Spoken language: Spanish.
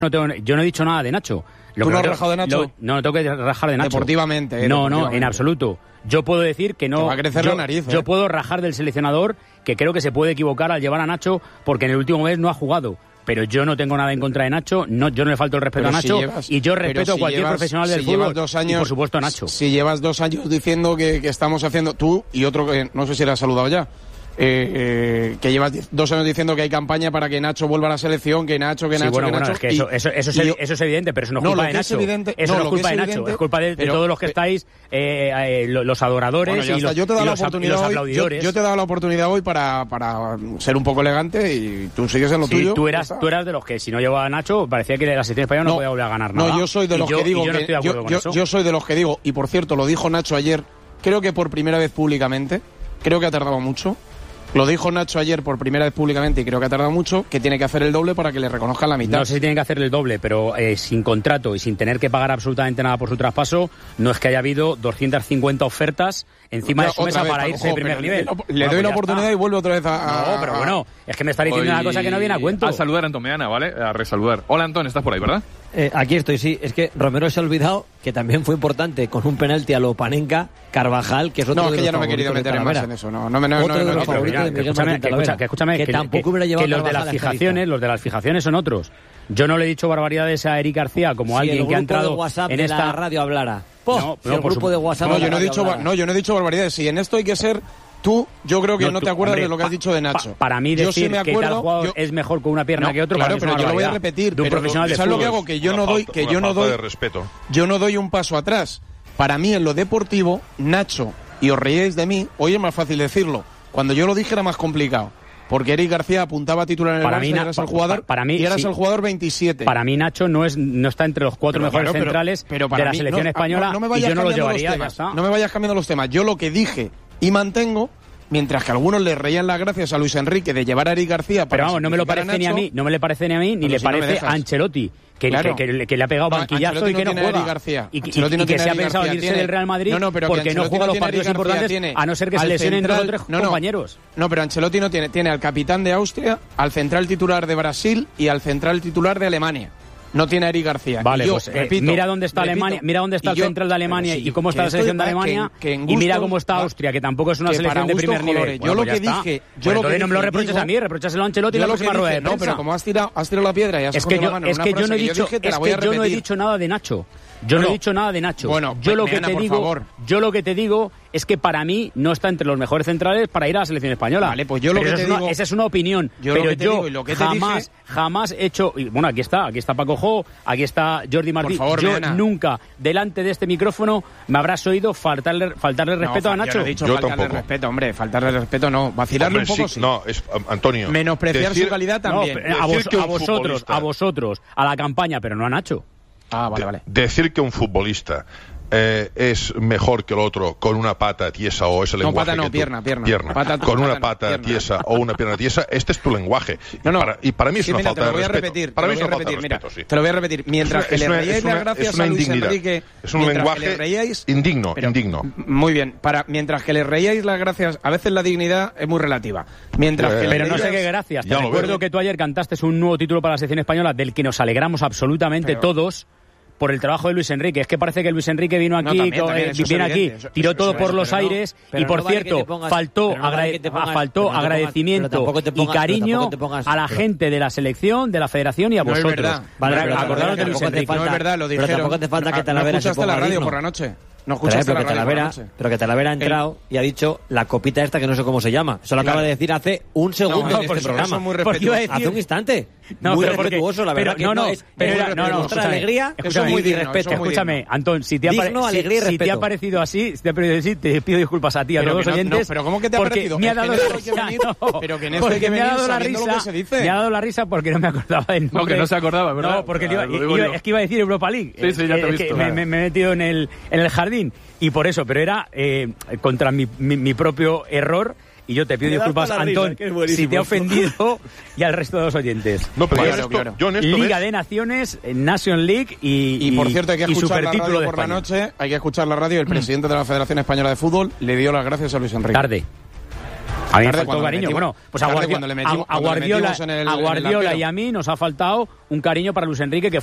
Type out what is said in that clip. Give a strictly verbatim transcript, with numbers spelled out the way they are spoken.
No tengo, yo no he dicho nada de Nacho. Lo ¿Tú no has rajado de Nacho? Lo, no, no tengo que rajar de Nacho. Deportivamente. Eh, no, deportivamente. no, en absoluto. Yo puedo decir que no... Te va a crecer yo, la nariz, ¿eh? Yo puedo rajar del seleccionador, que creo que se puede equivocar al llevar a Nacho, porque en el último mes no ha jugado. Pero yo no tengo nada en contra de Nacho, no, yo no le falto el respeto pero a Nacho, si llevas, y yo respeto si a cualquier llevas, profesional del si fútbol, dos años, y por supuesto a Nacho. Si llevas dos años diciendo que, que estamos haciendo, tú y otro que no sé si le has saludado ya, Eh, eh, que llevas dos años diciendo que hay campaña para que Nacho vuelva a la selección, que Nacho, que Nacho, sí, bueno, que bueno, Nacho. Es que eso, eso, eso, es, eso es evidente, pero eso no es no, culpa lo de que Nacho. Es evidente, eso no, no es culpa es de evidente, Nacho, es culpa de, pero, de todos los que estáis, eh, eh, los adoradores bueno, y, los, yo te he dado y, la los, oportunidad y los hoy, aplaudidores. Yo, yo te he dado la oportunidad hoy para, para ser un poco elegante y tú sigues en lo sí, tuyo. Tú eras, tú eras de los que si no llevaba a Nacho parecía que la selección española no, no podía volver a ganar nada. No, yo soy de los yo, que digo yo, no que, estoy de acuerdo yo, con yo, eso. yo soy de los que digo, y por cierto, lo dijo Nacho ayer, creo que por primera vez públicamente, creo que ha tardado mucho. Lo dijo Nacho ayer por primera vez públicamente y creo que ha tardado mucho, que tiene que hacer el doble para que le reconozcan la mitad. No sé si tiene que hacer el doble, pero eh, sin contrato y sin tener que pagar absolutamente nada por su traspaso, no es que haya habido doscientas cincuenta ofertas encima de su mesa para irse de primer nivel. Le doy la oportunidad y vuelve otra vez a... No, pero bueno, es que me está diciendo una cosa que no viene a cuento. A saludar a Antón Meana, ¿vale? A resaludar. Hola, Antón, estás por ahí, ¿verdad? Eh, aquí estoy, sí. Es que Romero se ha olvidado que también fue importante con un penalti a lo Panenka, Carvajal, que es otro no, de es que los ya no me he querido meter más en eso. No, no, no, no, otro no, de los no, favoritos de Miguel Martín Talavera. Que escúchame, que, que tampoco hubiera llevado que los de las fijaciones, los de las fijaciones son otros. Yo no le he dicho barbaridades a Eric García como si alguien que ha entrado de WhatsApp en de esta la radio hablara. No, no, no, el grupo de WhatsApp no, de la yo no he dicho, hablara. no, yo no he dicho barbaridades. Si en esto hay que ser tú, yo creo que no, no tú, te acuerdas hombre, de lo que has dicho de Nacho. Pa, para mí decir yo sí me acuerdo, que tal jugador yo, es mejor con una pierna no, que otro, claro, para pero yo lo voy a repetir. De un pero, profesional de ¿sabes fútbol? lo que hago? Que yo una no doy, falta, que yo no doy, de respeto. Yo no doy un paso atrás. Para mí en lo deportivo, Nacho, y os reíais de mí, hoy es más fácil decirlo. Cuando yo lo dije era más complicado. Porque Eric García apuntaba a titular en el para Barça mí, y eras el jugador, para mí, y eras sí. el jugador veintisiete. Para mí Nacho no es no está entre los cuatro pero, mejores claro, centrales pero, pero de la mí, selección no, española no, no me y vayas yo no los cambiando llevaría. los Ya temas, no me vayas cambiando los temas. Yo lo que dije y mantengo, mientras que algunos le reían las gracias a Luis Enrique de llevar a Eric García para... Pero vamos, no me lo parece ni a mí, no me le parece ni a mí, ni le si no parece a Ancelotti. Que, claro. que, que, que le ha pegado banquillazo y que no, no juega. García. Y, y, no y que se ha Eric pensado en irse tiene... del Real Madrid no, no, pero porque no juega no los partidos importantes tiene a no ser que se lesionen dos o tres no, no, compañeros. No, pero Ancelotti no tiene. Tiene al capitán de Austria, al central titular de Brasil y al central titular de Alemania. No tiene a Eric García. Vale, y yo, pues eh, repito, mira dónde está repito, Alemania, mira dónde está el yo, central de Alemania sí, y cómo está la selección de Alemania que, que y mira cómo está Austria, que tampoco es una selección de primer nivel. Yo lo que dije, yo lo que no me lo reproches a mí, reprocháselo a Ancelotti en la próxima rueda de prensa. No, pero como has tirado, has tirado la piedra y has es que yo, la mano es que yo no he dicho, es que yo no he dicho nada de Nacho. Yo bueno, no he dicho nada de Nacho. Bueno, yo lo Meana, que te por digo, favor. yo lo que te digo es que para mí no está entre los mejores centrales para ir a la selección española. Vale, pues yo lo pero que te es una, digo, esa es una opinión. Yo pero lo que te yo digo y lo que te jamás, dije, jamás he hecho. Y bueno, aquí está, aquí está Paco Jo, aquí está Jordi Martí. Por favor, yo Meana. nunca delante de este micrófono me habrás oído faltarle, faltarle respeto no, a Nacho. Yo no he dicho yo faltarle tampoco. respeto, hombre, faltarle respeto no, vacilarle hombre, un poco sí, sí. No, es Antonio. Menospreciar decir, su calidad también. No, a, vos, que un a vosotros, futbolista- a vosotros, a la campaña, pero no a Nacho. Ah, vale, vale. Decir que un futbolista eh, es mejor que el otro con una pata tiesa o ese No, lenguaje pata no, que tú- pierna, pierna. pierna. Pata- con pata una no, pata pierna. tiesa o una pierna tiesa, este es tu lenguaje. No, no. Y, para, y para mí es Sí, una mira, falta te lo voy de a respeto. repetir, Para te mí lo es voy a una falta de repetir, mira, respeto, sí. te lo voy a repetir. Mientras que Es le una- reíais es una- las gracias es una a Luis indignidad. Enrique, Es un mientras lenguaje que le reíais, indigno, pero, indigno. Muy bien, para mientras que le reíais las gracias, a veces la dignidad es muy relativa. Mientras Eh, que le Pero no sé reíais- qué gracias. Te Ya lo recuerdo veo. que tú ayer cantaste un nuevo título para la selección española del que nos alegramos absolutamente Pero- todos por el trabajo de Luis Enrique. Es que parece que Luis Enrique vino aquí, No, también, co- también, eh, eso es viene aquí, evidente, eso- tiró eso- todo eso- por eso, los pero no, aires pero y por no vale que cierto, te pongas- faltó, pero no vale agrade- que te pongas- faltó pero no te pongas- agradecimiento pero tampoco te y pongas- pero cariño tampoco te pongas- a la pero- gente de la selección, de la federación y a No es vosotros. verdad. Vale, No es verdad, acordaros de Luis tampoco te Enrique. falta- No es verdad, lo pero dijeron. tampoco te falta que Ah, Talavera ¿no se escuchaste la ponga radio digno? por la noche? No Pero, escuchaste pero, la que radio por la Talavera, noche. pero que Talavera ha entrado y ha dicho la copita esta que no sé cómo se llama. Eso lo acaba Claro. de decir hace un segundo No, en no, este por eso- programa. eso es muy Porque iba a respetuoso. decir- Hace un instante. No, muy pero porque- respetuoso, la verdad. pero no, no, que es, pero es era- no, no, nuestra escúchame. alegría. Eso Escúchame, es muy y digno, respeto, eso es muy escúchame, digno. Antón, si te, ha, Digno, pare- si- alegría y si te respeto. ha parecido así, si te ha parecido así, te pido disculpas a ti, a Pero todos que los no- oyentes. no, pero ¿cómo que te ha porque parecido? me ha Es que dado en la esto hay que risa, venir- no, pero que en esto hay porque que me ha venir dado la sabiendo lo risa, que se dice. me ha dado la risa porque no me acordaba del nombre. No, que no se acordaba, ¿verdad? No, porque iba- Ah, lo digo iba- yo. es que iba a decir Europa League. Sí, sí, ya te he Es que visto. me, me- me he metido en el, en el jardín y por eso, pero era eh, contra mi, mi, mi propio error. Y yo te pido Me das disculpas, para la risa, Antón, que es buenísimo si te he esto. ofendido y al resto de los oyentes. No, pero yo en Claro, esto, claro. yo en esto Liga ves- de Naciones, Nation League y, Y por cierto, hay que y escuchar la supertítulo radio de por la España. noche, hay que escuchar la radio. El presidente de la Federación Española de Fútbol le dio las gracias a Luis Enrique. Tarde. A mí me faltó cariño. Metimos, bueno, pues a, Guardi- metimos, a, a Guardiola, en el, a Guardiola en y a mí nos ha faltado un cariño para Luis Enrique que